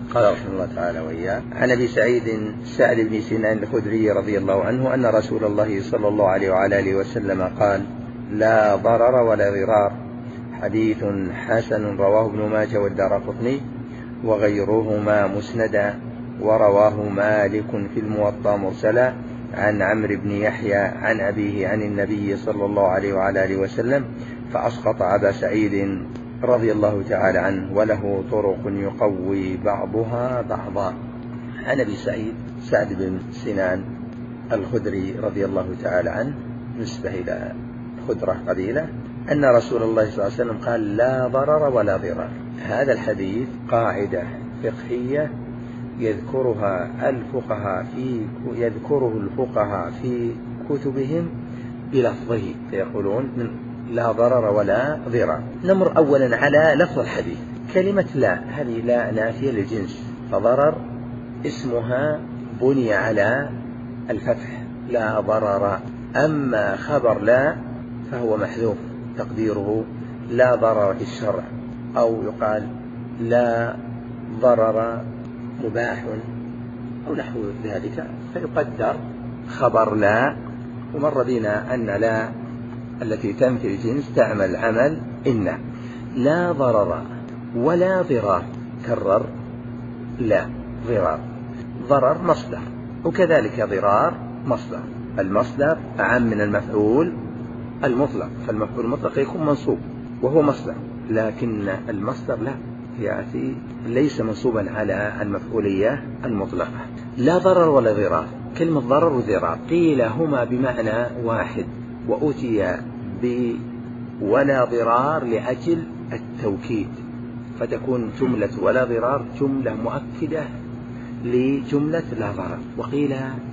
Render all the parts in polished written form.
قال رحمه الله تعالى وإياه: عن أبي سعيد سعد بن سنان الخدري رضي الله عنه أن رسول الله صلى الله عليه وعلى آله وسلم قال: لا ضرر ولا ضرار. حديث حسن رواه ابن ماجه والدارقطني وغيرهما مسندا، ورواه مالك في الموطأ مرسلا عن عمرو بن يحيى عن أبيه عن النبي صلى الله عليه وعلى آله وسلم، فأسقط أبا سعيد رضي الله تعالى عنه، وله طرق يقوي بعضها بعضا. عن أبي سعيد سعد بن سنان الخدري رضي الله تعالى عنه، نسبة إلى خدرة قبيلة، أن رسول الله صلى الله عليه وسلم قال: لا ضرر ولا ضرار. هذا الحديث قاعدة فقهية يذكره الفقهاء في كتبهم بلفظه، فيقولون: لا ضرر ولا ضرار. نمر أولا على لفظ الحديث. كلمة لا هذه لا نافية للجنس، فضرر اسمها بني على الفتح، لا ضرر. أما خبر لا فهو محذوف، تقديره: لا ضرر في الشرع، أو يقال: لا ضرر مباح، أو نحو ذلك، فيقدر خبر لا. ومر بنا أن لا التي تنفي الجنس تعمل عمل إن. لا ضرر ولا ضرار، كرر لا ضرار. ضرر مصدر، وكذلك ضرار مصدر. المصدر أعم من المفعول المطلق، فالمفعول المطلق يكون منصوب وهو مصدر، لكن المصدر لا يأتي ليس منصوبا على المفعولية المطلقة. لا ضرر ولا ضرار. كلمة ضرر وضرار قيل هما بمعنى واحد، وأتي ولا ضرار لأجل التوكيد، فتكون جملة ولا ضرار جملة مؤكدة لجملة لا ضرر. وقيل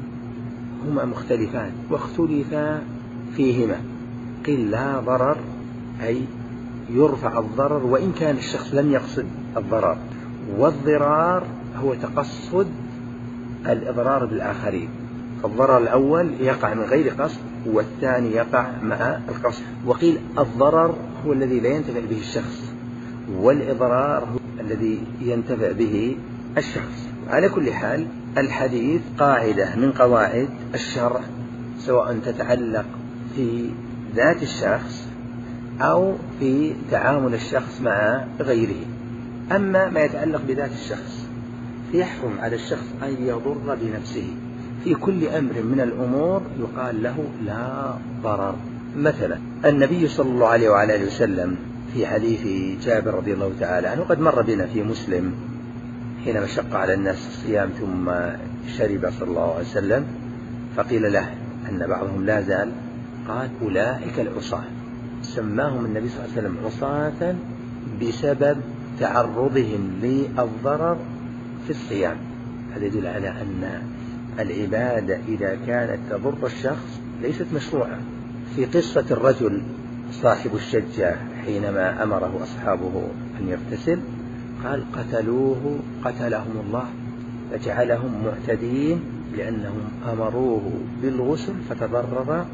هما مختلفان واختلفا فيهما. قيل لا ضرر أي يرفع الضرر وإن كان الشخص لم يقصد الضرر، والضرار هو تقصد الإضرار بالآخرين. فالضرر الأول يقع من غير قصد، والثاني يقع مع القصد. وقيل الضرر هو الذي لا ينتفع به الشخص، والإضرار هو الذي ينتفع به الشخص. على كل حال الحديث قاعدة من قواعد الشرع، سواء تتعلق في ذات الشخص أو في تعامل الشخص مع غيره. أما ما يتعلق بذات الشخص فيحرم على الشخص أن يضر بنفسه. في كل أمر من الأمور يقال له لا ضرر. مثلا النبي صلى الله عليه وعلى آله وسلم في حديث جابر رضي الله تعالى عنه قد مر بنا في مسلم، حينما شق على الناس الصيام ثم شرب صلى الله عليه وسلم، فقيل له أن بعضهم لا زال، قال: أولئك العصاة. سماهم النبي صلى الله عليه وسلم عصاة بسبب تعرضهم للضرر في الصيام. هذا يدل على أن العبادة إذا كانت تضر الشخص ليست مشروعة. في قصة الرجل صاحب الشجة حينما أمره أصحابه أن يغتسل، قال: قتلوه قتلهم الله، فجعلهم معتدين لأنهم أمروه بالغسل فتضرر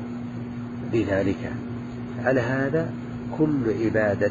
بذلك. على هذا كل عبادة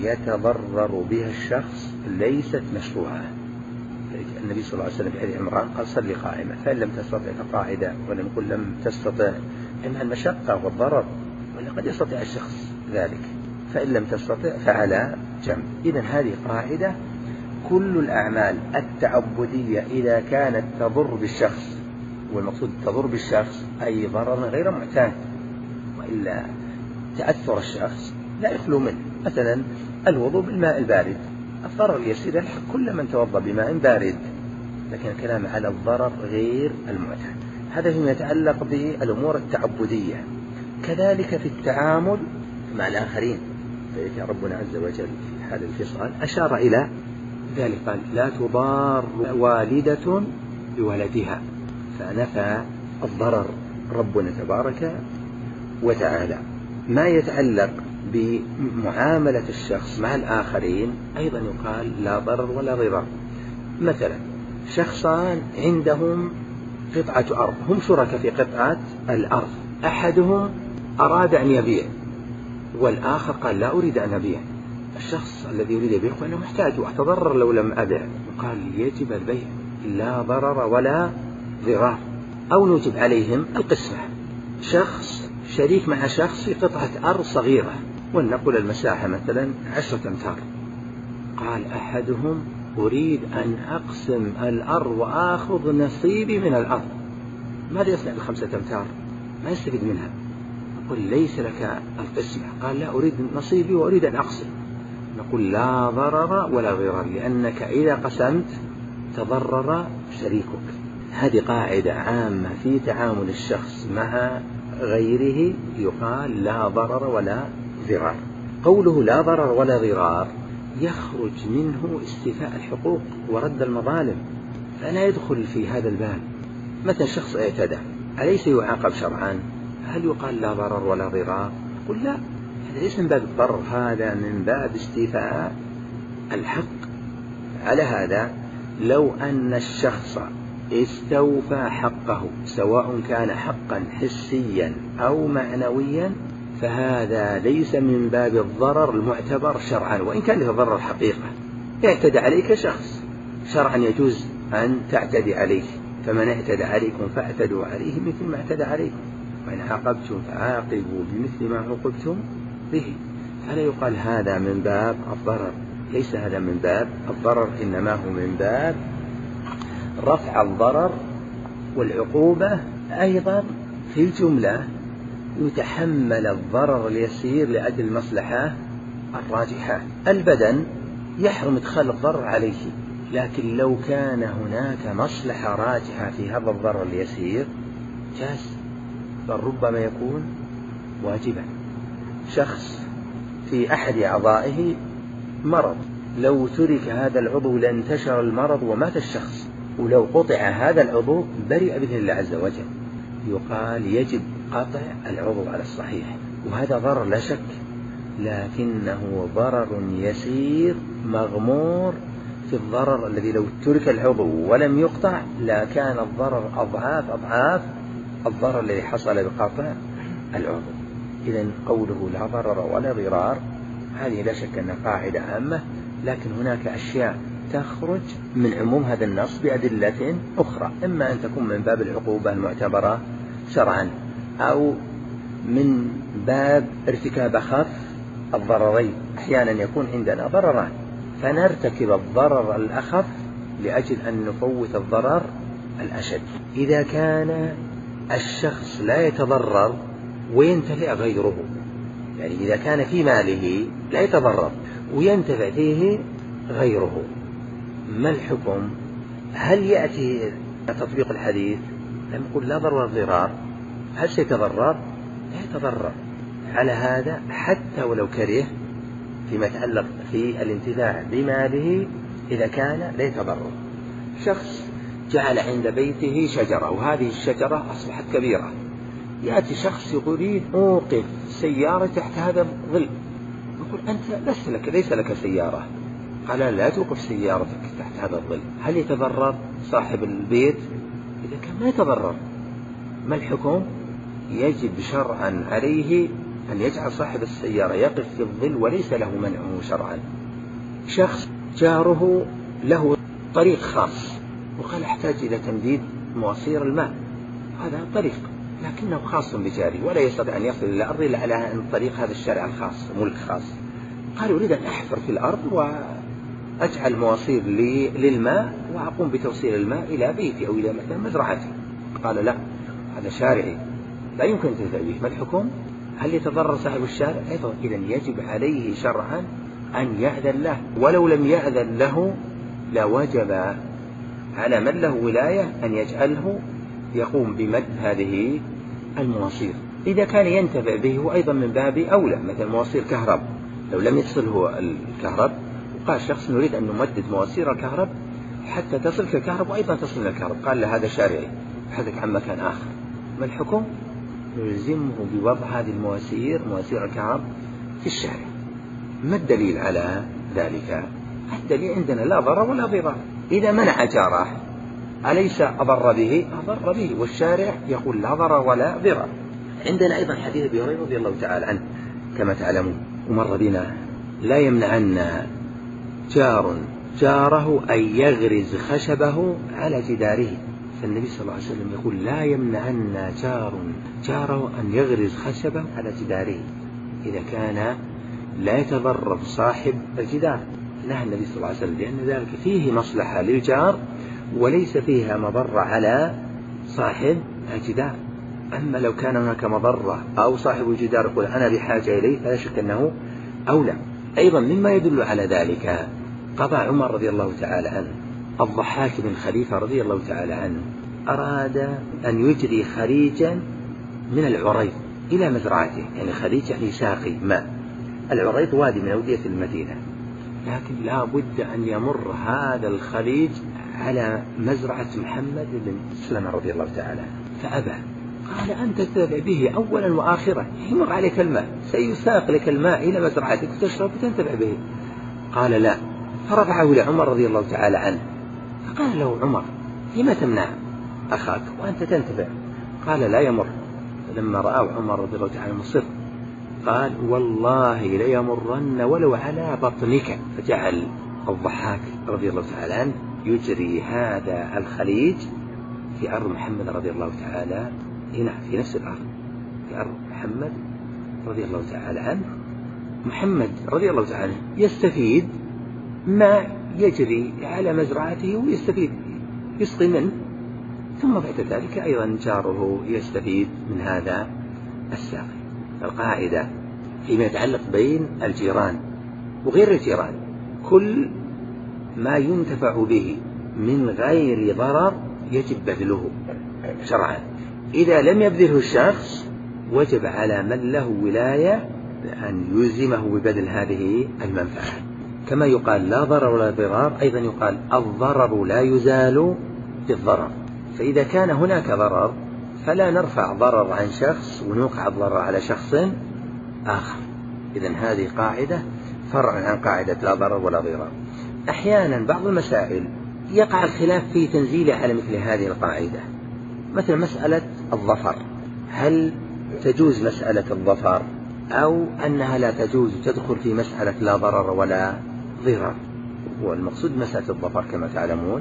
يتضرر بها الشخص ليست مشروعة. النبي صلى الله عليه وسلم في حديث عمران قال: صل قائمة، فإن لم تستطع فقاعدة، ولم يقل لم تستطع إنها المشقة والضرر، ولقد يستطيع الشخص ذلك، فإن لم تستطع فعلى جنب. إذن هذه قاعدة: كل الأعمال التعبدية إذا كانت تضر بالشخص، والمقصود تضر بالشخص أي ضرر غير معتاد، وإلا تأثر الشخص لا يخلو منه. مثلا الوضوء بالماء البارد، الضرر يسير يلحق كل من توضأ بماء بارد، لكن الكلام على الضرر غير المعتاد. هذا فيما يتعلق بالأمور التعبدية. كذلك في التعامل مع الآخرين، فإذا ربنا عز وجل في حال الفصال أشار إلى ذلك، قال: لا تضار والدة بولدها، فنفى الضرر ربنا تبارك وتعالى. ما يتعلق بمعاملة الشخص مع الآخرين أيضا يقال لا ضرر ولا ضرار. مثلا شخصان عندهم قطعة أرض، هم شركاء في قطعة الأرض، أحدهم أراد أن يبيع والآخر قال: لا أريد أن أبيع، الشخص الذي يريد يبيع أنه محتاج وأتضرر لو لم أبع، قال يجب البيع لا ضرر ولا ضرار. أو نوجب عليهم القسمة، شخص شريك مع شخص في قطعة أرض صغيرة، ولنقل المساحة مثلا 10 أمتار، قال أحدهم أريد أن أقسم الأرض وآخذ نصيبي من الأرض، ماذا يصنع ب5 أمتار؟ ما يستفيد منها. نقول ليس لك القسمة، قال لا أريد نصيبي وأريد أن أقسم. نقول لا ضرر ولا ضرار، لأنك إذا قسمت تضرر شريكك. هذه قاعدة عامة في تعامل الشخص مع غيره، يقال لا ضرر ولا ضرار. قوله لا ضرر ولا ضرار يخرج منه استيفاء الحقوق ورد المظالم، فلا يدخل في هذا الباب. مثلا شخص اعتدى، أليس يعاقب شرعا؟ هل يقال لا ضرر ولا ضرار؟ قل لا، هذا ليس من باب الضرر، هذا من باب استيفاء الحق. على هذا لو أن الشخص استوفى حقه سواء كان حقا حسيا أو معنويا فهذا ليس من باب الضرر المعتبر شرعا، وإن كان له ضرر حقيقة. اعتدى عليك شخص، شرعا يجوز أن تعتدي عليه، فمن اعتدى عليكم فاعتدوا عليه مثل ما اعتدى عليكم، وإن عاقبتم فعاقبوا بمثل ما عوقبتم به. فلا يقال هذا من باب الضرر، ليس هذا من باب الضرر، إنما هو من باب رفع الضرر. والعقوبة أيضا في الجملة يتحمل الضرر اليسير لأجل المصلحة الراجحة. البدن يحرم إدخال الضرر عليه، لكن لو كان هناك مصلحة راجحة في هذا الضرر اليسير جاز، بل ربما يكون واجبا. شخص في أحد أعضائه مرض، لو ترك هذا العضو لانتشر المرض ومات الشخص، ولو قطع هذا العضو برئ بإذن الله عز وجل. يقال يجب قطع العضو على الصحيح، وهذا ضرر لا شك، لكنه ضرر يسير مغمور في الضرر الذي لو ترك العضو ولم يقطع لا كان الضرر أضعاف الضرر الذي حصل بقطع العضو. إذن قوله لا ضرر ولا ضرار هذه لا شك أنها قاعدة عامة، لكن هناك أشياء تخرج من عموم هذا النص بأدلة أخرى، إما أن تكون من باب العقوبة المعتبرة شرعا، أو من باب ارتكاب أخف الضررين. أحيانا يكون عندنا ضرران فنرتكب الضرر الأخف لأجل أن نفوت الضرر الأشد. إذا كان الشخص لا يتضرر وينتفع غيره، يعني إذا كان في ماله لا يتضرر وينتفع فيه غيره، ما الحكم؟ هل يأتي تطبيق الحديث لما يقول لا ضرر ولا ضرار؟ هل سيتضرر؟ لا يتضرر. على هذا حتى ولو كره فيما يتعلق في الانتفاع بماله إذا كان لا يتضرر. شخص جعل عند بيته شجرة، وهذه الشجرة أصبحت كبيرة، يأتي شخص يريد أوقف سيارة تحت هذا الظل، يقول أنت ليس لك سيارة، قال لا توقف سيارتك تحت هذا الظل. هل يتضرر صاحب البيت؟ إذا كان ما يتضرر ما الحكم؟ يجب شرعا عليه أن يجعل صاحب السيارة يقف في الظل وليس له منعه شرعا. شخص جاره له طريق خاص وقال احتاج إلى تمديد مواسير الماء، هذا طريق لكنه خاص بجاره ولا يستطيع أن يصل إلى الأرض إلا على طريق هذا الشارع الخاص، ملك خاص. قال أريد أن أحفر في الأرض وأجعل مواسير للماء وأقوم بتوصيل الماء إلى بيتي أو إلى مثلا مزرعتي. قال لا، هذا شارعي لا يمكن تنتفع به. ما الحكم؟ هل يتضرر صاحب الشارع؟ أيضا إذن يجب عليه شرعا أن يأذن له، ولو لم يأذن له لوجب على من له ولاية أن يجعله يقوم بمد هذه المواسير. إذا كان ينتفع به هو أيضا من باب أولى، مثل مواسير كهرب، لو لم يصله الكهرب وقال شخص نريد أن نمدد مواسير الكهرب حتى تصل كالكهرب وأيضا تصل إلى الكهرب، قال له هذا شارعي، حدث عن مكان آخر. ما الحكم؟ نلزمه بوضع هذه المواسير، مواسير الكهرب، في الشارع. ما الدليل على ذلك؟ الدليل عندنا لا ضرر ولا ضرار. إذا منع جاره أليس أضر به؟ أضر به، والشارع يقول لا ضرر ولا ضرار. عندنا أيضا حديث أبي هريرة رضي الله تعالى عنه كما تعلمون، ومر بنا لا يمنعن جار جاره أن يغرز خشبه على جداره. فالنبي صلى الله عليه وسلم يقول لا يمنعن جار جاره أن يغرز خشبه على جداره إذا كان لا يتضرر صاحب الجدار. نهى النبي صلى الله عليه وسلم لأن ذلك فيه مصلحة للجار وليس فيها مضرة على صاحب الجدار. أما لو كان هناك مضرة أو صاحب الجدار يقول أنا بحاجة إليه فلا شك أنه أولى. أيضا مما يدل على ذلك قضى عمر رضي الله تعالى عنه الضحاك بن خليفة رضي الله تعالى عنه أراد أن يجري خريجا من العريض إلى مزرعته، يعني خريج يعني ساقي ماء. العريض وادي من أودية المدينة، لكن لا بد أن يمر هذا الخريج على مزرعة محمد بن سلمة رضي الله تعالى عنه فأبى. قال أنت تتبع به أولا وآخرا، يمر عليك الماء، سيساق لك الماء إلى مزرعتك وتشرب وتنتفع به. قال لا، فرفعه إلى عمر رضي الله تعالى عنه فقال له عمر لما تمنع أخاك وأنت تنتفع؟ قال لا يمر. فلما رأى عمر رضي الله تعالى مصر قال والله ليمرن ولو على بطنك. فجعل الضحاك رضي الله تعالى عنه يجري هذا الخليج في أرض محمد رضي الله تعالى هنا في نفس الأرض في أرض محمد رضي الله تعالى عنه. محمد رضي الله تعالى عنه يستفيد ما يجري على مزرعته ويستفيد يسقي منه، ثم بعد ذلك أيضا جاره يستفيد من هذا الساقي. القاعدة فيما يتعلق بين الجيران وغير الجيران كل ما ينتفع به من غير ضرر يجب بذله شرعا. إذا لم يبذله الشخص وجب على من له ولاية أن يلزمه ببذل هذه المنفعة. كما يقال لا ضرر ولا ضرار، أيضا يقال الضرر لا يزال بالضرر. فإذا كان هناك ضرر فلا نرفع ضرر عن شخص ونوقع الضرر على شخص آخر. إذن هذه قاعدة فرع عن قاعدة لا ضرر ولا ضرار. أحيانا بعض المسائل يقع الخلاف في تنزيله على مثل هذه القاعدة، مثل مسألة الظفر، هل تجوز مسألة الظفر أو أنها لا تجوز تدخل في مسألة لا ضرر ولا ضرار. والمقصود مسألة الظفر كما تعلمون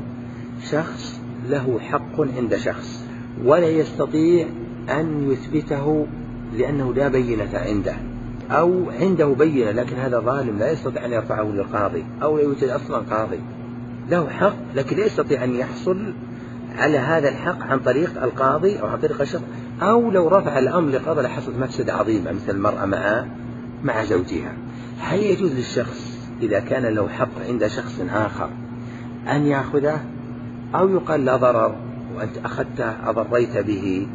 شخص له حق عند شخص ولا يستطيع أن يثبته لأنه لا بينة عنده، أو عنده بينة لكن هذا ظالم لا يستطيع أن يرفعه للقاضي، أو لا يوجد أصلا قاضي، له حق لكن لا يستطيع أن يحصل على هذا الحق عن طريق القاضي أو عن طريق الشخص، أو لو رفع الأمر للقاضي لحصلت مفسدة عظيمة مثل المرأة مع زوجها. هل يجوز للشخص إذا كان له حق عند شخص آخر أن يأخذه، أو يقال لا ضرر وأنت أخذته أضريت به؟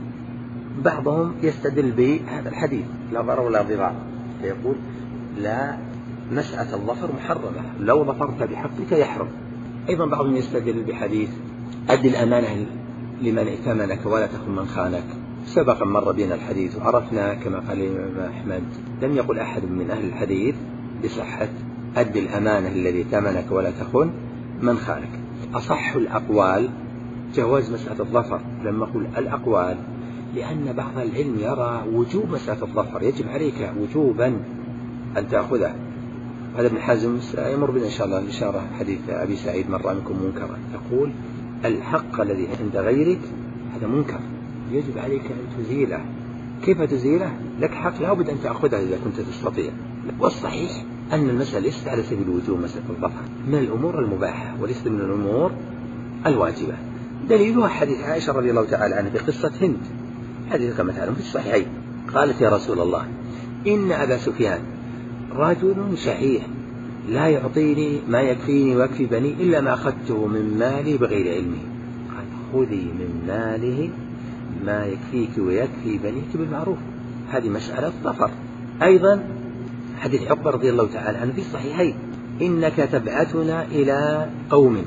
بعضهم يستدل بهذا الحديث لا ضرر ولا ضرار، فيقول لا، مسألة الظفر محرمة، لو ظفرت بحقك يحرم. أيضا بعضهم يستدل بحديث أد الأمانة لمن ائتمنك ولا تخن من خانك. سبق مر بنا الحديث وعرفنا كما قال الإمام أحمد لم يقل أحد من أهل الحديث بصحة أد الأمانة الذي ائتمنك ولا تخن من خانك. أصح الأقوال جواز مسألة الظفر، لما أقول الأقوال لأن بعض العلم يرى وجوب مسألة الظفر، يجب عليك وجوبا أن تأخذه. هذا ابن حزم سيمر بنا إن شاء الله الإشارة حديث أبي سعيد مر منكم منكرا، يقول الحق الذي عند غيرك هذا منكر يجب عليك أن تزيله. كيف تزيله؟ لك حق لا بد أن تأخذه إذا كنت تستطيع. والصحيح أن المسألة ليست على سبيل الوجوب، مسألة الظفر من الأمور المباحة وليست من الأمور الواجبة. دليلها حديث عائشة رضي الله تعالى عنها بقصة هند، حديث كما تعلم في الصحيحين، قالت يا رسول الله إن أبا سفيان رجل شحيح لا يعطيني ما يكفيني ويكفي بني إلا ما أخذته من مالي بغير علمه. قال خذي من ماله ما يكفيك ويكفي بنيك بالمعروف. هذه مسألة ظفر. أيضا حديث عقبة رضي الله تعالى عنه في الصحيحين إنك تبعثنا إلى قوم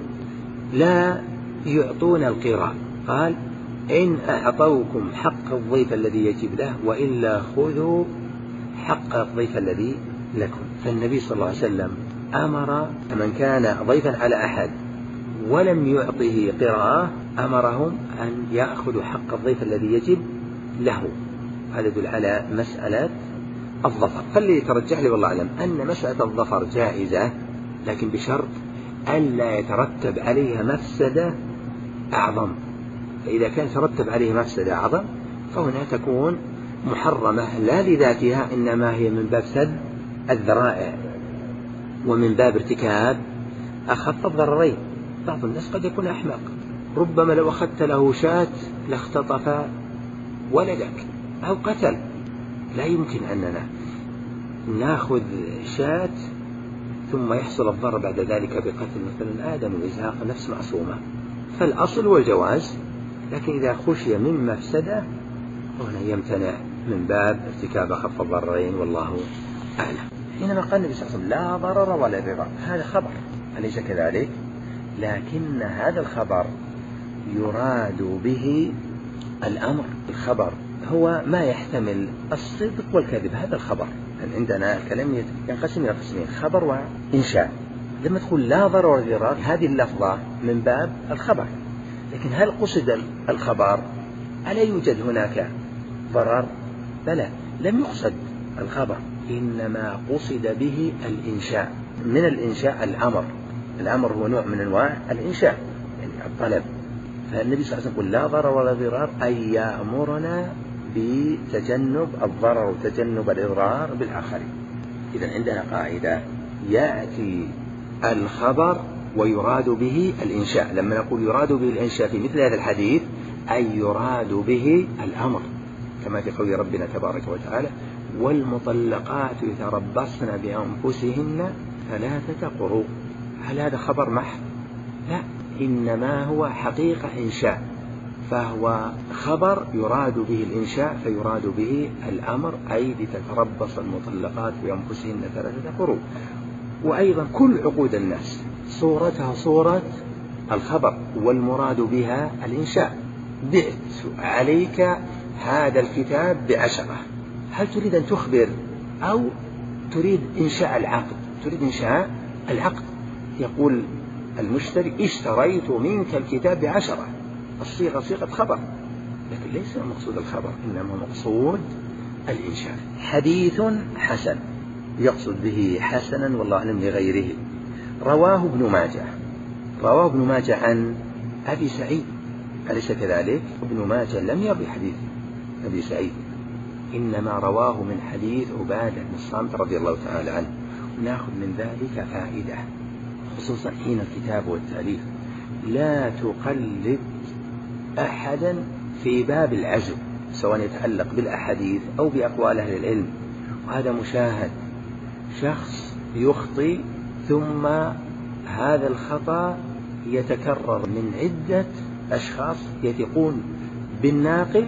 لا يعطون القراء، قال إن أعطوكم حق الضيف الذي يجب له وإلا خذوا حق الضيف الذي لكم. فالنبي صلى الله عليه وسلم أمر من كان ضيفا على أحد ولم يعطه قراءة أمرهم أن يأخذوا حق الضيف الذي يجب له. هذا يدل على مسألة الظفر. فاللي يترجح لي والله أعلم أن مسألة الظفر جائزة، لكن بشرط ألا يترتب عليها مفسدة أعظم. فإذا كان يترتب عليها مفسدة أعظم فهنا تكون محرمة لا لذاتها، إنما هي من باب سد الذرائع ومن باب ارتكاب أخف الضررين. بعض الناس قد يكون أحمق، ربما لو أخذت له شاة لاختطف ولدك أو قتل. لا يمكن أننا نأخذ شاة ثم يحصل الضرر بعد ذلك بقتل مثلا آدم وإزهاق نفس معصومة. فالأصل هو الجواز، لكن إذا خشي من مفسدة هنا يمتنع من باب ارتكاب أخف الضررين، والله أعلم. حينما قال النبي صلى الله عليه وسلم لا ضرر ولا ضرار، هذا خبر أليس كذلك؟ لكن هذا الخبر يراد به الأمر. الخبر هو ما يحتمل الصدق والكذب، هذا الخبر. عندنا الكلام ينقسم إلى قسمين، خبر وإنشاء. لما تقول لا ضرر ولا ضرار هذه اللفظة من باب الخبر، لكن هل قصد الخبر؟ ألا يوجد هناك ضرر؟ بلى، لم يقصد الخبر، إنما قصد به الإنشاء. من الإنشاء الأمر هو نوع من أنواع الإنشاء، يعني الطلب. فالنبي صلى الله عليه وسلم يقول لا ضرر ولا ضرار، أي يأمرنا بتجنب الضرر وتجنب الإضرار بالآخرين. إذن عندنا قاعدة، يأتي الخبر ويراد به الإنشاء. لما نقول يراد به الإنشاء في مثل هذا الحديث أي يراد به الأمر، كما في قول ربنا تبارك وتعالى والمطلقات يتربصن بأنفسهن 3 قروء. هل هذا خبر محض؟ لا، إنما هو حقيقة إنشاء، فهو خبر يراد به الإنشاء فيراد به الأمر، أي لتتربص المطلقات بأنفسهن 3 قروء. وأيضا كل عقود الناس صورتها صورة الخبر، والمراد بها الإنشاء. بعت عليك هذا الكتاب ب10، هل تريد أن تخبر أو تريد إنشاء العقد؟ تريد إنشاء العقد. يقول المشتري اشتريت منك الكتاب ب10، الصيغة صيغة خبر، لكن ليس مقصود الخبر، إنما مقصود الإنشاء. حديث حسن يقصد به حسنا والله أعلم لغيره. رواه ابن ماجه عن أبي سعيد، أليس كذلك؟ ابن ماجه لم يروي حديث أبي سعيد، إنما رواه من حديث عبادة بن الصامت رضي الله تعالى عنه. ونأخذ من ذلك فائدة، خصوصا حين الكتاب والتأليف، لا تقلد أحدا في باب العزو، سواء يتعلق بالأحاديث أو بأقوال أهل العلم. وهذا مشاهد، شخص يخطئ ثم هذا الخطأ يتكرر من عدة أشخاص يثقون بالناقل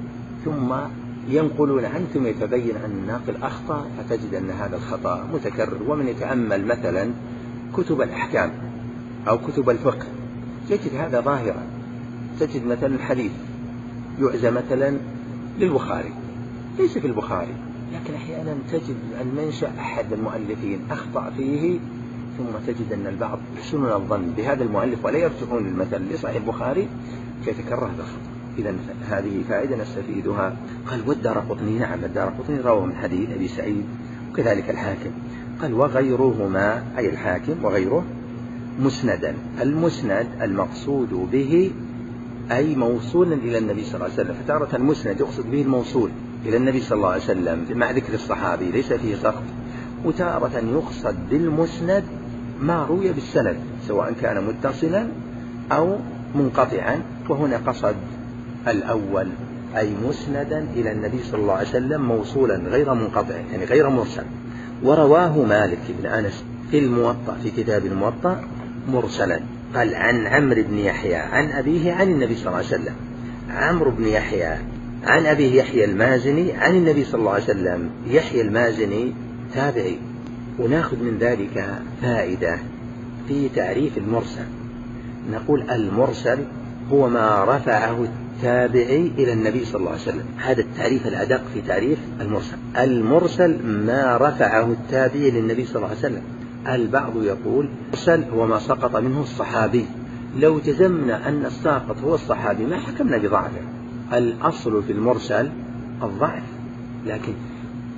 ثم ينقلون عنه، ثم يتبين أن الناقل أخطأ، فتجد أن هذا الخطأ متكرر. ومن يتأمل مثلا كتب الأحكام أو كتب الفقه يجد هذا ظاهرا. تجد مثلا الحديث يعزى مثلا للبخاري، ليس في البخاري، لكن أحيانا تجد المنشأ أحد المؤلفين أخطأ فيه، ثم تجد أن البعض يحسنون الظن بهذا المؤلف ولا يرجعون المثل لصحيح البخاري، فيتكرر هذا الخطأ. إذن هذه فائدة نستفيدها. قال والدارقطني، نعم الدارقطني رواه من حديث أبي سعيد، وكذلك الحاكم. قال وغيرهما، أي الحاكم وغيره، مسندا. المسند المقصود به أي موصولا إلى النبي صلى الله عليه وسلم. فتارة المسند يقصد به الموصول إلى النبي صلى الله عليه وسلم مع ذكر الصحابي ليس فيه سقط، وتارة يقصد بالمسند ما روي بالسند سواء كان متصلا أو منقطعا. وهنا قصد الأول أي مسندا إلى النبي صلى الله عليه وسلم موصولا غير منقطع، يعني غير مرسل. ورواه مالك بن أنس في الموطأ، في كتاب الموطأ مرسلا. قال عن عمرو بن يحيى عن أبيه عن النبي صلى الله عليه وسلم. عمرو بن يحيى عن أبيه يحيى المازني عن النبي صلى الله عليه وسلم. يحيى المازني تابعي. ونأخذ من ذلك فائدة في تعريف المرسل. نقول المرسل هو ما رفعه التابعي إلى النبي صلى الله عليه وسلم. هذا التعريف الأدق في تعريف المرسل. المرسل ما رفعه التابعي للنبي صلى الله عليه وسلم. البعض يقول المرسل هو ما سقط منه الصحابي. لو جزمنا أن الساقط هو الصحابي ما حكمنا بضعفه. الأصل في المرسل الضعف، لكن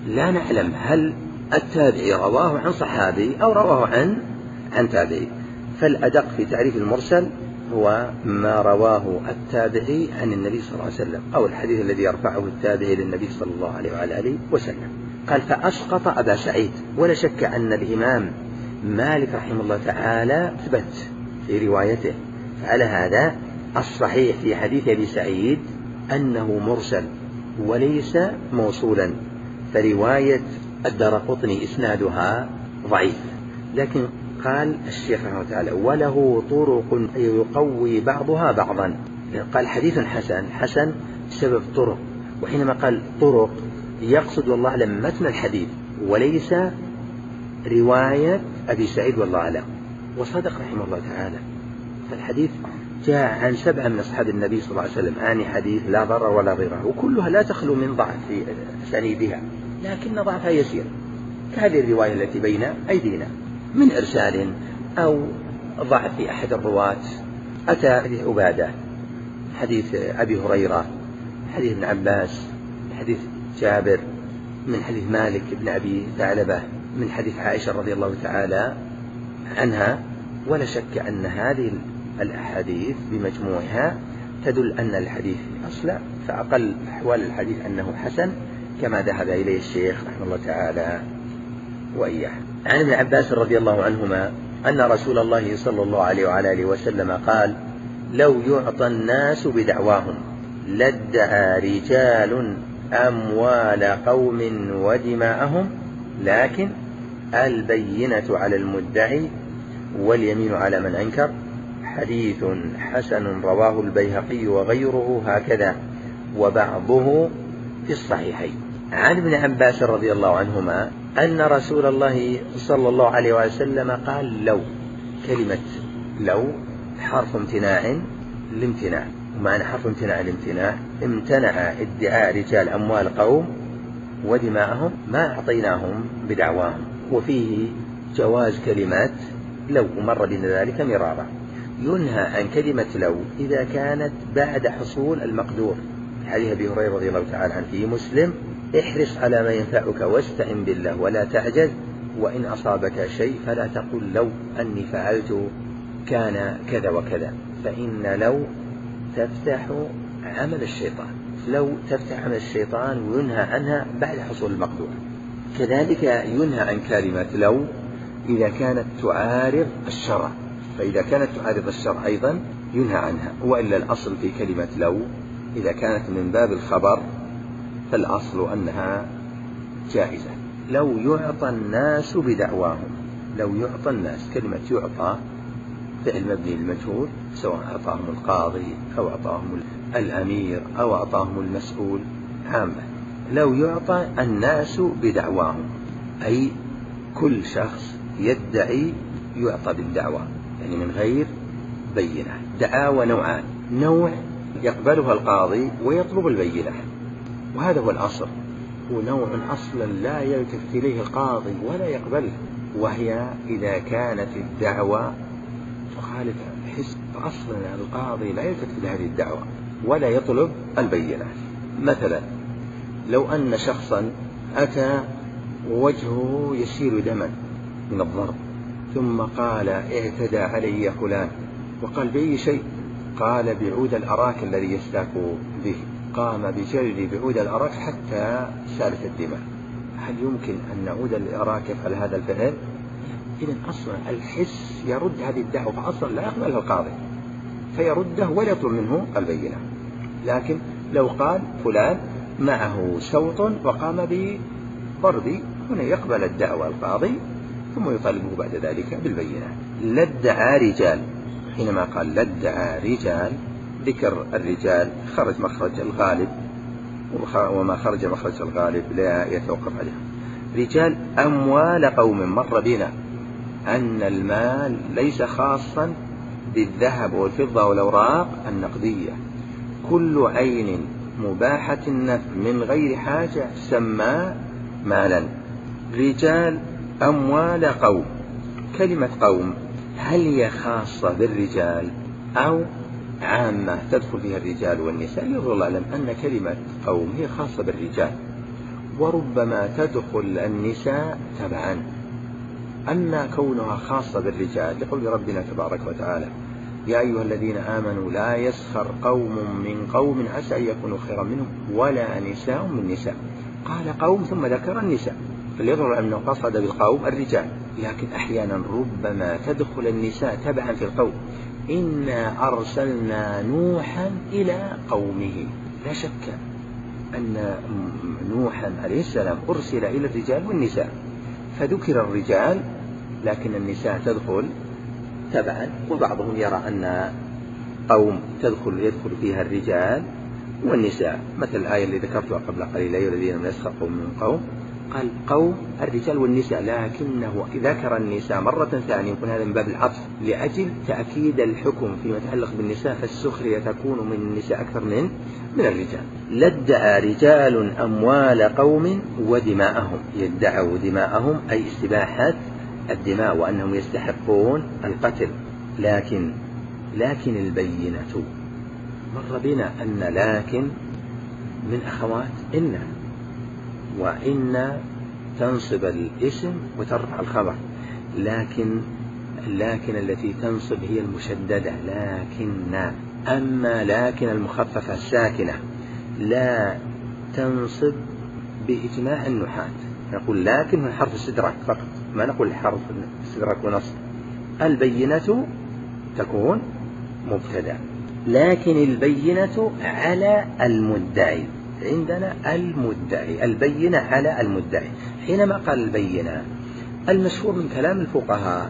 لا نعلم هل التابعي رواه عن صحابي أو رواه عن تابعي. فالأدق في تعريف المرسل هو ما رواه التابعي عن النبي صلى الله عليه وسلم، أو الحديث الذي يرفعه التابعي للنبي صلى الله عليه وعلى آله وسلم. قال فأسقط أبا سعيد. ولا شك أن الإمام مالك رحمه الله تعالى ثبت في روايته، فعلى هذا الصحيح في حديث أبي سعيد أنه مرسل وليس موصولا، فرواية الدارقطني إسنادها ضعيف. لكن قال الشيخ رحمه الله تعالى وله طرق يقوي بعضها بعضا. قال حديث حسن بسبب طرق، وحينما قال طرق يقصد والله أعلم متن الحديث وليس رواية أبي سعيد والله أعلم. وصدق رحمه الله تعالى، فالحديث جاء عن 7 من أصحاب النبي صلى الله عليه وسلم، حديث لا ضرر ولا ضرر، وكلها لا تخلو من ضعف في أسانيدها، لكن ضعفها يسير، كهذه الرواية التي بين أيدينا من إرسال أو ضعف في أحد الرواة. أتى حديث عبادة، حديث أبي هريرة، حديث ابن عباس، حديث جابر، من حديث مالك بن أبي ثعلبة، من حديث عائشة رضي الله تعالى عنها. ولا شك أن هذه الأحاديث بمجموعها تدل أن الحديث أصلا، فأقل أحوال الحديث أنه حسن كما ذهب إليه الشيخ رحمه الله تعالى وإياه. عن ابن عباس رضي الله عنهما أن رسول الله صلى الله عليه وعلى آله وسلم قال لو يعطى الناس بدعواهم لادعى رجال أموال قوم ودماءهم، لكن البينة على المدعي واليمين على من أنكر. حديث حسن رواه البيهقي وغيره هكذا، وبعضه في الصحيحين. عن ابن عباس رضي الله عنهما أن رسول الله صلى الله عليه وسلم قال لو. كلمة لو حرف امتناع الامتناع، ومعنى حرف امتناع الامتناع امتنع ادعاء رجال أموال قوم ودماءهم ما أعطيناهم بدعواهم. وفيه جواز كلمات لو، ومر بنا ذلك مرارا. ينهى عن كلمة لو إذا كانت بعد حصول المقدور. حديث أبي هريرة رضي الله تعالى عنه في مسلم احرص على ما ينفعك واستعن بالله ولا تعجز، وإن أصابك شيء فلا تقل لو أني فعلت كان كذا وكذا، فإن لو تفتح عمل الشيطان. لو تفتح عمل الشيطان وينهى عنها بعد حصول المقدور. كذلك ينهى عن كلمة لو إذا كانت تعارض الشرع، فإذا كانت تعارض الشرع أيضا ينهى عنها. وإلا الأصل في كلمة لو إذا كانت من باب الخبر فالأصل أنها جائزة. لو يعطى الناس بدعواهم، لو يعطى الناس، كلمة يعطى فعل مبني للمجهول، سواء أعطاهم القاضي أو أعطاهم الأمير أو أعطاهم المسؤول عامة. لو يعطى الناس بدعواهم أي كل شخص يدعي يعطى بالدعوة، يعني من غير بينة. دعاوى نوعان، نوع يقبلها القاضي ويطلب البينة، وهذا هو الأصل، هو نوع أصلا لا يلتفت إليه القاضي ولا يقبله، وهي إذا كانت الدعوة تخالف حسب أصلا القاضي لا يلتفت لهذه الدعوة ولا يطلب البينة. مثلا لو أن شخصا أتى ووجهه يسيل دما من الضرب، ثم قال اعتدى علي فلان، وقال بأي شيء؟ قال بعود الأراك الذي يستاك به. قام بجلد بعود الأراك حتى سالت الدماء. هل يمكن أن عود الأراك يفعل هذا الفعل؟ إذن أصلا الحس يرد هذه الدعوة، فأصلا لا يقبلها القاضي فيرده ولا يطلب منه البينة. لكن لو قال فلان معه سوط وقام بضربي، هنا يقبل الدعوة القاضي ثم يطالبه بعد ذلك بالبينة. لادعى رجال، حينما قال لادعى رجال ذكر الرجال خرج مخرج الغالب، وما خرج مخرج الغالب لا يتوقف عليه. رجال أموال قوم، مر بنا أن المال ليس خاصا بالذهب والفضة والأوراق النقدية، كل عين مباحة النفع من غير حاجة سمى مالا. رجال أموال قوم، كلمة قوم هل هي خاصة بالرجال أو عامة تدخل فيها الرجال والنساء؟ يظهر العلم أن كلمة قوم هي خاصة بالرجال، وربما تدخل النساء تبعا. أما كونها خاصة بالرجال لقول ربنا تبارك وتعالى يا أيها الذين آمنوا لا يسخر قوم من قوم عسى أن يكونوا خيرا منهم ولا نساء من نساء، قال قوم ثم ذكر النساء، فليظهر أنه قصد بالقوم الرجال، لكن أحيانا ربما تدخل النساء تبعا في القول. إنا أرسلنا نوحا إلى قومه، لا شك أن نوحا عليه السلام أرسل إلى الرجال والنساء، فذكر الرجال لكن النساء تدخل تبعا. وبعضهم يرى أن قوم يدخل فيها الرجال والنساء، مثل الآية اللي ذكرتها قبل قليل أيها الذين من يسخر قوم من قوم، قال قوم الرجال والنساء، لكنه ذكر النساء مرة ثانية، يكون هذا من باب العطف لأجل تأكيد الحكم فيما يتعلق بالنساء، فالسخرية تكون من النساء أكثر من الرجال. لادعى رجال أموال قوم ودماءهم، يدعوا دماءهم أي استباحة الدماء وأنهم يستحقون القتل، لكن البينة، مر بنا أن لكن من أخوات إن، وإن تنصب الاسم وترفع الخبر، لكن التي تنصب هي المشددة لكن. أما لكن المخففة الساكنة لا تنصب بإجماع النحاة، نقول لكن من حرف استدراك فقط، ما نقول حرف استدراك ونصب. البينة تكون مبتدأ، لكن البينة على المدعي، عندنا المدعي، البينة على المدعي. حينما قال البينة، المشهور من كلام الفقهاء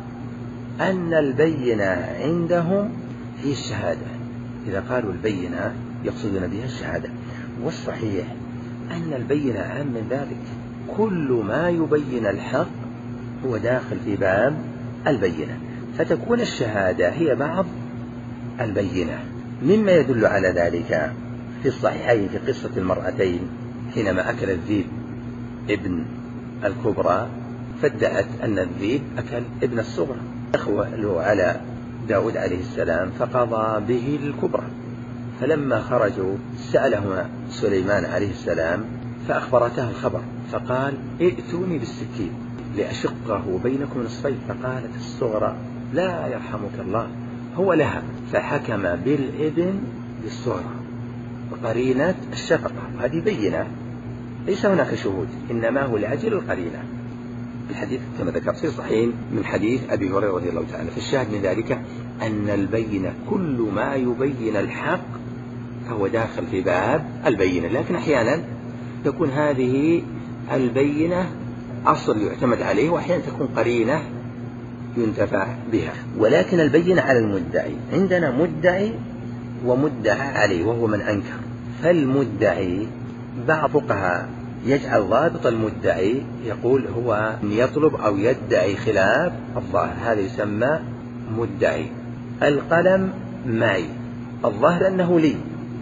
أن البينة عندهم هي الشهادة، إذا قالوا البينة يقصدون بها الشهادة، والصحيح أن البينة عام من ذلك، كل ما يبين الحق هو داخل في باب البينة، فتكون الشهادة هي بعض البينة. مما يدل على ذلك في الصحيحين في قصة المرأتين حينما أكل الذئب ابن الكبرى، فادعت أن الذئب أكل ابن الصغرى، أخوه على داود عليه السلام فقضى به الكبرى، فلما خرجوا سألهما سليمان عليه السلام فأخبرته الخبر، فقال ائتوني بالسكين لأشقه بينكم نصفين، فقالت الصغرى لا يرحمك الله هو لها، فحكم بالابن للصغرى وقرينة الشفقة، هذه بينة ليس هناك شهود، إنما هو لأجل القرينة. الحديث كما ذكرت في صحيح من حديث أبي هريرة رضي الله تعالى، فالشاهد من ذلك أن البينة كل ما يبين الحق فهو داخل في باب البينة، لكن أحيانا تكون هذه البينة أصل يعتمد عليه، وأحيانا تكون قرينة ينتفع بها. ولكن البينة على المدعي، عندنا مدعي ومدعى عليه وهو من أنكر، فالمدعي بعض فقهاء يجعل ضابط المدعي يقول هو يطلب أو يدعي خلاف الظاهر، هذا يسمى مدعي. القلم معي، الظاهر أنه لي،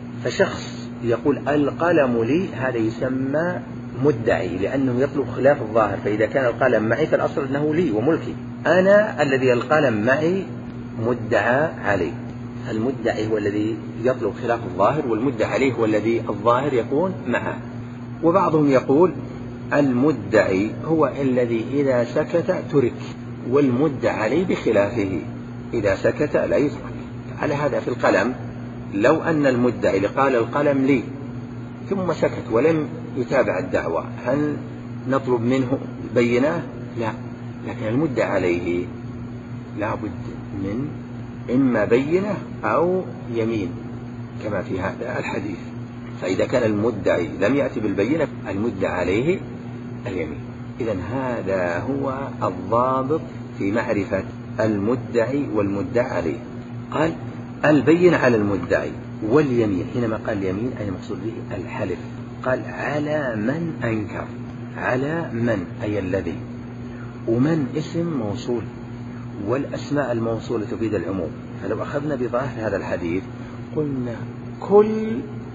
فشخص يقول القلم لي، هذا يسمى مدعي لأنه يطلب خلاف الظاهر، فإذا كان القلم معي فالأصل أنه لي وملكي، أنا الذي القلم معي مدعى عليه. المدعي هو الذي يطلب خلاف الظاهر، والمدعى عليه هو الذي الظاهر يكون معه. وبعضهم يقول المدعي هو الذي إذا سكت ترك، والمدعى عليه بخلافه، إذا سكت لا يترك. على هذا في القلم، لو أن المدعي قال القلم لي ثم سكت ولم يتابع الدعوة، هل نطلب منه بينة؟ لا، لكن المدعى عليه لا بد من إما بينة أو يمين كما في هذا الحديث، فإذا كان المدعي لم يأتي بالبينة المدعى عليه اليمين. إذن هذا هو الضابط في معرفة المدعي والمدعى عليه. قال البينة على المدعي واليمين، حينما قال اليمين أي مقصود به الحلف، قال على من أنكر، على من أي الذي، ومن اسم موصول، والأسماء الموصولة تفيد العموم، فلو أخذنا بظاهر هذا الحديث قلنا كل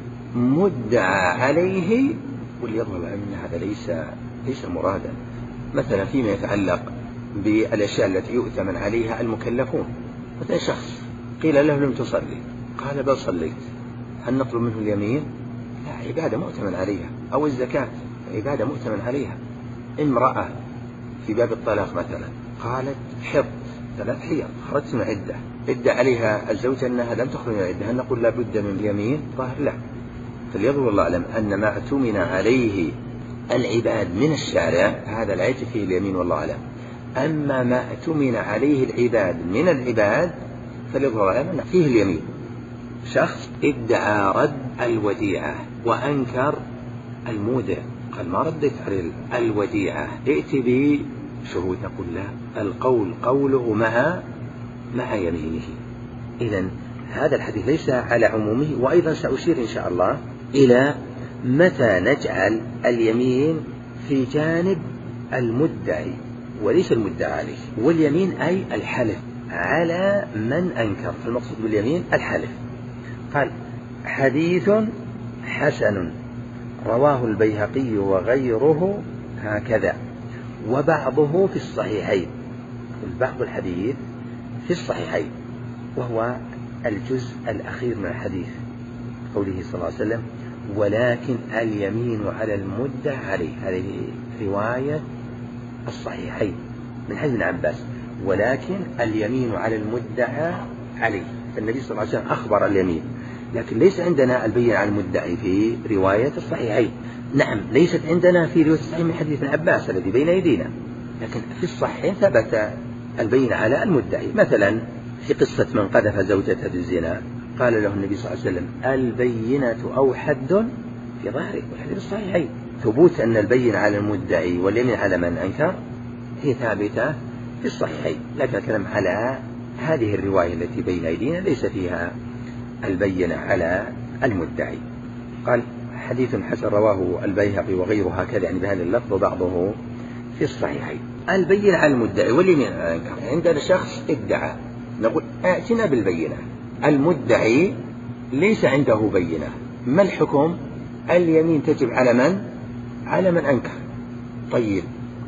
مدعى عليه، وليظهر أن هذا ليس مرادا. مثلا فيما يتعلق بالأشياء التي يؤتمن عليها المكلفون، مثلا شخص قيل له لم تصلي، قال بل صليت، هل نطلب منه اليمين؟ لا، عبادة مؤتمن عليها. أو الزكاة، عبادة مؤتمن عليها. امرأة في باب الطلاق مثلا قالت حط 3 حيض خرجت من عدة، ادعى عليها الزوج أنها لم تخرج من عدة، هل نقول لا بد من اليمين؟ ظاهر لا. فليظهر الله أعلم أن ما اؤتمن عليه العباد من الشارع هذا لا يجب فيه اليمين والله أعلم. أما ما اؤتمن عليه العباد من العباد فليظهر الله أعلم فيه اليمين. شخص ادعى رد الوديعة وأنكر المودع، قال ما ردت على الوديعة، ائت بشهود، نقول لا، القول قوله مع يمينه. إذن هذا الحديث ليس على عمومه. وأيضا سأشير إن شاء الله إلى متى نجعل اليمين في جانب المدعي وليس المدعى عليه، واليمين أي الحلف على من أنكر، فالمقصود باليمين الحلف. قال حديث حسن رواه البيهقي وغيره هكذا وبعضه في الصحيحين. بعض الحديث في الصحيحين وهو الجزء الأخير من الحديث، قوله صلى الله عليه وسلم ولكن اليمين على المدعى عليه، هذه رواية الصحيحين من حديث ابن عباس، ولكن اليمين على المدعى عليه. فالنبي صلى الله عليه وسلم أخبر اليمين، لكن ليس عندنا البين على المدعي في رواية الصحيحين. نعم ليست عندنا في رواية الصحيح من حديث ابن عباس الذي بين أيدينا، لكن في الصحيح ثبت البين على المدعي. مثلا في قصة من قذف زوجته بالزنا قال له النبي صلى الله عليه وسلم البينة أو حد في ظهره، والحديث الصحيحين. ثبوت أن البين على المدعي واليمين على من أنكر هي ثابتة في الصحيحين، لكن الكلام على هذه الرواية التي بين أيدينا ليس فيها البينة على المدعي. قال حديث حسن رواه البيهقي وغيره هكذا، يعني بهذا اللفظ وبعضه في الصحيحين. البينة على المدعي واليمين على الأنكر. عندنا شخص ادعى، نقول ائتنا بالبينة. المدعي ليس عنده بينة، ما الحكم؟ اليمين تجب على من؟ على من أنكر. طيب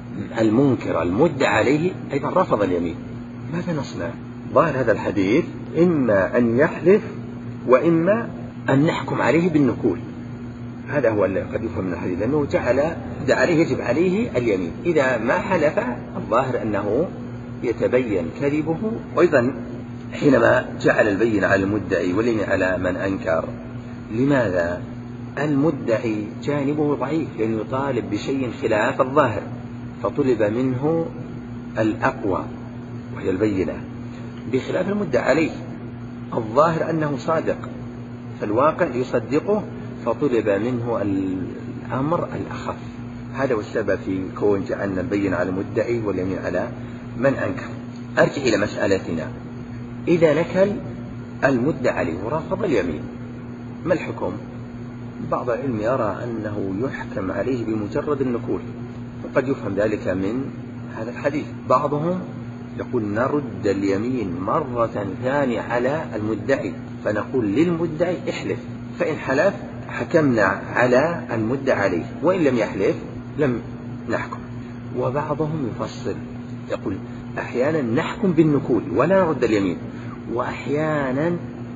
المنكر المدعى عليه أيضا رفض اليمين، ماذا نصنع؟ ظاهر هذا الحديث إما أن يحلف وإما أن نحكم عليه بالنكول. هذا هو اللي قد يفهم من الحديث، لأنه جعل عليه يجب عليه اليمين. إذا ما حلف الظاهر أنه يتبين كذبه. وأيضا حينما جعل البين على المدعي واليمين على من أنكر، لماذا؟ المدعي جانبه ضعيف لأنه يطالب بشيء خلاف الظاهر، فطلب منه الأقوى وهي البينة، بخلاف المدعى عليه الظاهر أنه صادق فالواقع يصدقه، فطلب منه الأمر الأخف. هذا هو السبب في كون جعلنا البين على المدعي واليمين على من أنكر. أرجع إلى مسألتنا، إذا نكل المدعى عليه ورفض اليمين ما الحكم؟ بعض العلم يرى أنه يحكم عليه بمجرد النكول، وقد يفهم ذلك من هذا الحديث. بعضهم يقول نرد اليمين مرة ثانية على المدعي، فنقول للمدعي احلف، فإن حلف حكمنا على المدعى عليه، وإن لم يحلف لم نحكم. وبعضهم يفصل يقول أحيانا نحكم بالنكول ولا نرد اليمين، وأحيانا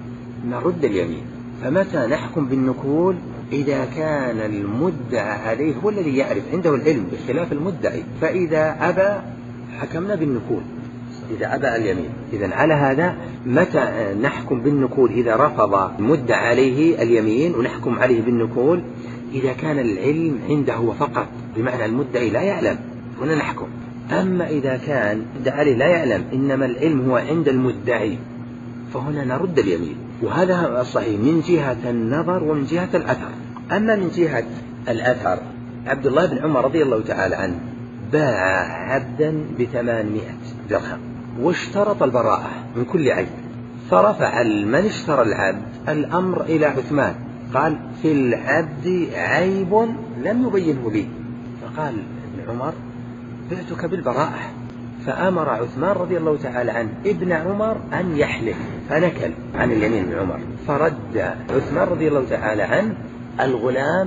نرد اليمين. فمتى نحكم بالنكول؟ إذا كان المدعى عليه هو الذي يعرف عنده العلم بخلاف المدعي، فإذا أبى حكمنا بالنكول إذا أبى اليمين. إذن على هذا متى نحكم بالنكول؟ إذا رفض المدعى عليه اليمين، ونحكم عليه بالنكول إذا كان العلم عنده هو فقط، بمعنى المدعي لا يعلم، هنا نحكم. أما إذا كان المدعى عليه لا يعلم إنما العلم هو عند المدعي، فهنا نرد اليمين. وهذا الصحيح من جهة النظر ومن جهة الأثر. أما من جهة الأثر، عبد الله بن عمر رضي الله تعالى عنه باع عبدا ب800 درهم واشترط البراءة من كل عيب، فرفع من اشترى العبد الأمر إلى عثمان، قال في العبد عيب لم يبينه لي، فقال ابن عمر بعتك بالبراءة. فأمر عثمان رضي الله تعالى عنه ابن عمر أن يحلف، فنكل عن اليمين ابن عمر، فرد عثمان رضي الله تعالى عنه الغلام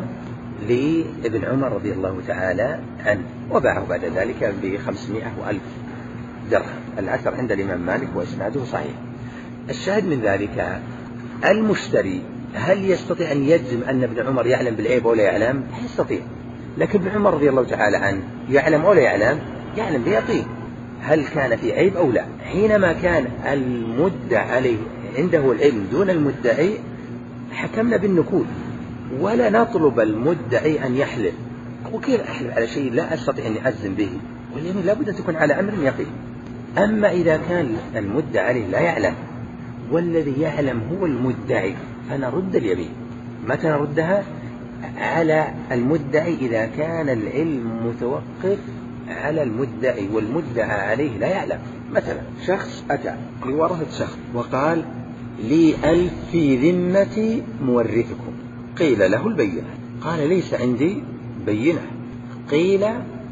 لابن عمر رضي الله تعالى عنه، وباعه بعد ذلك ب500 وألف درهم. الأثر عند الإمام مالك وإسناده صحيح. الشاهد من ذلك المشتري هل يستطيع أن يجزم أن ابن عمر يعلم بالعيب ولا يعلم؟ لا يستطيع، لكن ابن عمر رضي الله تعالى عنه يعلم أو لا يعلم؟ يعلم بيقين هل كان في عيب أو لا. حينما كان المدعى عليه عنده العلم دون المدعي حكمنا بالنكول، ولا نطلب المدعي أن يحلف. وكيف أحلف على شيء لا أستطيع أن أجزم به؟ واليمين لابد أن تكون على أمر يقين. أما إذا كان المدعى عليه لا يعلم والذي يعلم هو المدعي فنرد اليمين. متى نردها؟ على المدعي إذا كان العلم متوقف على المدعي والمدعى عليه لا يعلم. مثلا شخص أتى لورثة شخص وقال لي 1000 في ذمة مورثكم، قيل له البينة، قال ليس عندي بينة. قيل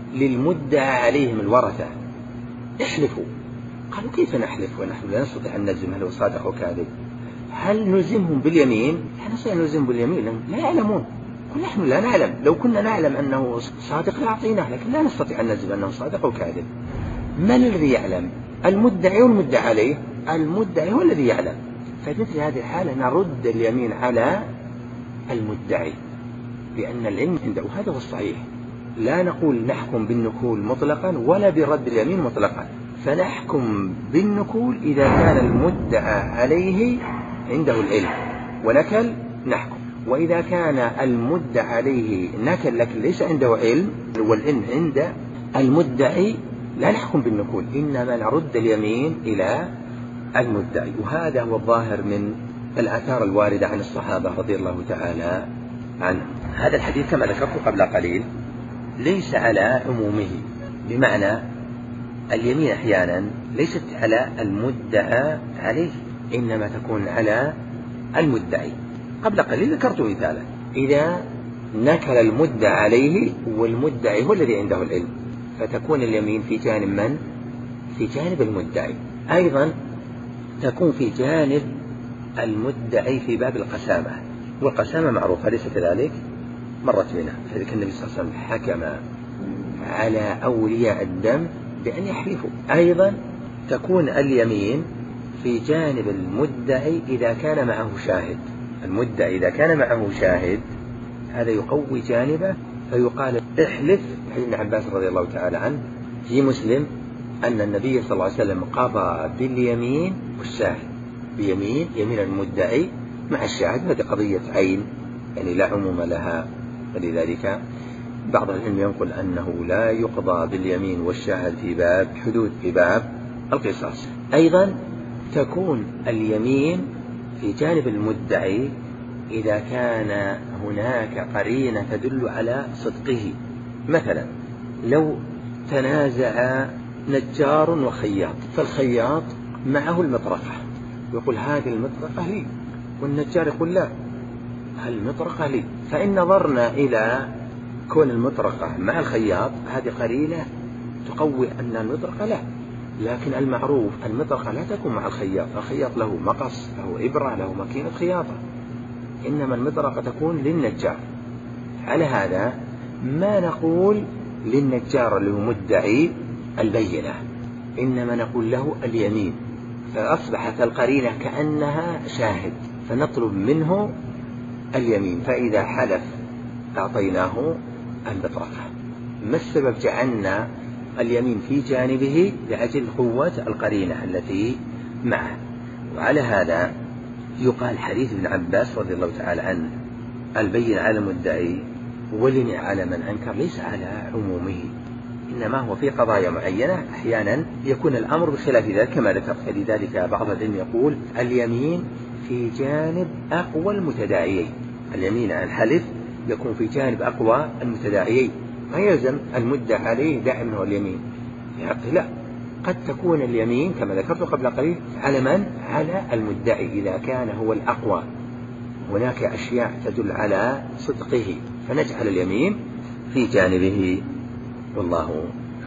للمدعى عليهم الورثة احلفوا، قالوا كيف نحلف ونحن لا نستطيع أن نجزم هل هو صادق أو كاذب؟ هل نلزمهم باليمين؟ لا نستطيع أن نلزمهم باليمين، لا يعلمون، ونحن لا نعلم. لو كنا نعلم أنه صادق لأعطيناه، لكن لا نستطيع أن نجزم أنه صادق أو كاذب. من الذي يعلم؟ المدعي والمدعى عليه؟ المدعي هو الذي يعلم. ففي مثل هذه الحالة نرد اليمين على المدعي لأن العلم عنده، هذا هو الصحيح. لا نقول نحكم بالنكول مطلقا ولا برد اليمين مطلقا، فنحكم بالنكول إذا كان المدعى عليه عنده العلم ونكل نحكم، وإذا كان المدعى عليه نكل لكن ليس عنده علم والعلم عند المدعي لا نحكم بالنكول، إنما نرد اليمين إلى المدعي. وهذا هو الظاهر من الآثار الواردة عن الصحابة رضي الله تعالى عنهم. هذا الحديث كما ذكرت قبل قليل ليس على عمومه، بمعنى اليمين أحيانا ليست على المدعى عليه، إنما تكون على المدعي. قبل قليل ذكرت مثالا، إذا نكل المدعى عليه والمدعي هو الذي عنده العلم فتكون اليمين في جانب من؟ في جانب المدعي. أيضا تكون في جانب المدعي في باب القسامة، والقسامة معروفة ليس كذلك؟ مرت بنا، فذلك النبي صلى الله عليه وسلم حكم على أولياء الدم بأن يحلفوا. أيضا تكون اليمين في جانب المدعي إذا كان معه شاهد. المدعي إذا كان معه شاهد هذا يقوي جانبه فيقال احلف. ابن عباس رضي الله تعالى عنه في مسلم أن النبي صلى الله عليه وسلم قضى باليمين والشاهد، بيمين يمين المدعي مع الشاهد، هذه قضية عين يعني لا عموم لها، ولذلك بعض العلم ينقل أنه لا يقضى باليمين والشاهد في باب حدود، في باب القصاص. أيضا تكون اليمين في جانب المدعي إذا كان هناك قرينة تدل على صدقه. مثلا لو تنازع نجار وخياط، فالخياط معه المطرقة يقول هذه المطرقة لي، والنجار يقول لا المطرقة لي، فإن نظرنا إلى كون المطرقة مع الخياط هذه قرينة تقوي أن المطرقة له، لكن المعروف المطرقة لا تكون مع الخياط، الخياط له مقص، له إبرة، له ماكينة خياطة، إنما المطرقة تكون للنجار. على هذا ما نقول للنجار اللي هو مدعي البينة، إنما نقول له اليمين، فأصبحت القرينة كأنها شاهد فنطلب منه اليمين، فإذا حلف أعطيناه المطرقة. ما السبب جعلنا اليمين في جانبه؟ لأجل قوة القرينة التي معه. وعلى هذا يقال حديث ابن عباس رضي الله تعالى عنه البين على المدعي واليمين على من أنكر ليس على عمومه، إنما هو في قضايا معينة أحيانا يكون الأمر بخلاف ذلك كما ذكرت. فلذلك بعض العلم يقول اليمين في جانب أقوى المتداعيين، اليمين عن الحلف يكون في جانب أقوى المتداعيين، ما يلزم المدعى عليه دائما هو اليمين لا، قد تكون اليمين كما ذكرت قبل قليل على من؟ على المدعي إذا كان هو الأقوى، هناك أشياء تدل على صدقه فنجعل اليمين في جانبه، والله